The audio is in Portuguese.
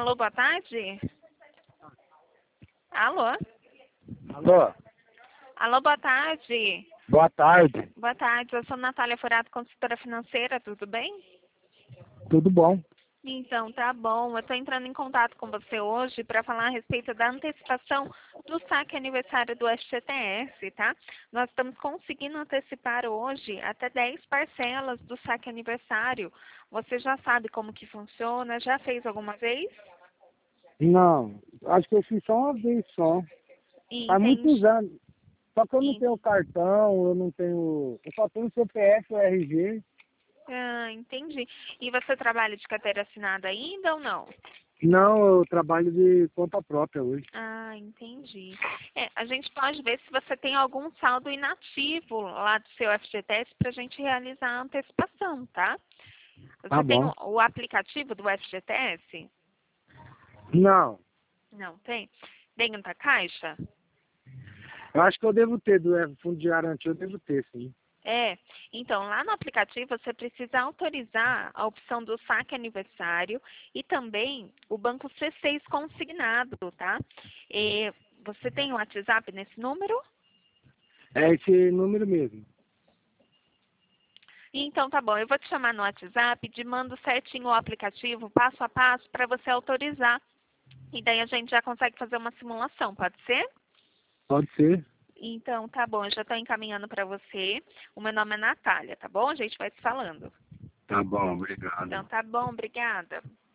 Alô, boa tarde? Alô? Alô? Alô, boa tarde. Boa tarde. Boa tarde, eu sou Natália Furato, consultora financeira, tudo bem? Tudo bom? Então, tá bom. Eu estou entrando em contato com você hoje para falar a respeito da antecipação do saque aniversário do FGTS, tá? Nós estamos conseguindo antecipar hoje até 10 parcelas do saque aniversário. Você já sabe como que funciona? Já fez alguma vez? Não, acho que eu fiz só uma vez só. Há muitos Entendi. anos. Só que eu não tenho cartão, eu não tenho. Eu só tenho CPF, o RG. Ah, entendi. E você trabalha de carteira assinada ainda ou não? Não, eu trabalho de conta própria hoje. Ah, entendi. A gente pode ver se você tem algum saldo inativo lá do seu FGTS para a gente realizar a antecipação, tá? Tá Você tem bom. o aplicativo do FGTS? Não, Não tem? Dentro da caixa? eu acho que eu devo ter, do fundo de garantia eu devo ter, sim. Então lá no aplicativo você precisa autorizar a opção do saque aniversário e também o banco C6 consignado, tá? Você tem o WhatsApp nesse número? É esse número mesmo. Então tá bom, eu vou te chamar no WhatsApp, te mando certinho o aplicativo, passo a passo, para você autorizar. E daí a gente já consegue fazer uma simulação, pode ser? Pode ser. Então tá bom, eu já estou encaminhando para você. O meu nome é Natália, tá bom? A gente vai se falando. Tá bom, Então obrigado. tá bom, obrigada.